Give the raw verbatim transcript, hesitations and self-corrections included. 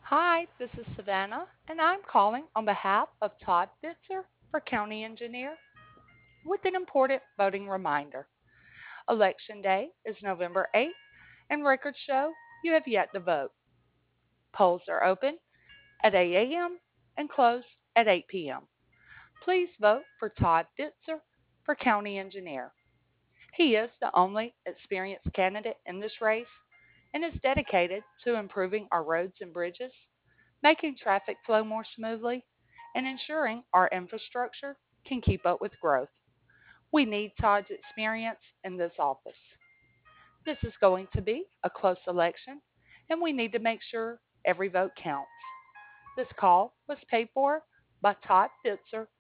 Hi, this is Savannah, and I'm calling on behalf of Todd Bitzer for County Engineer with an important voting reminder. Election Day is November eighth, and records show you have yet to vote. Polls are open at eight a m and close at eight p m. Please vote for Todd Bitzer for County Engineer. He is the only experienced candidate in this race and is dedicated to improving our roads and bridges, making traffic flow more smoothly, and ensuring our infrastructure can keep up with growth. We need Todd's experience in this office. This is going to be a close election, and we need to make sure every vote counts. This call was paid for by Todd Bitzer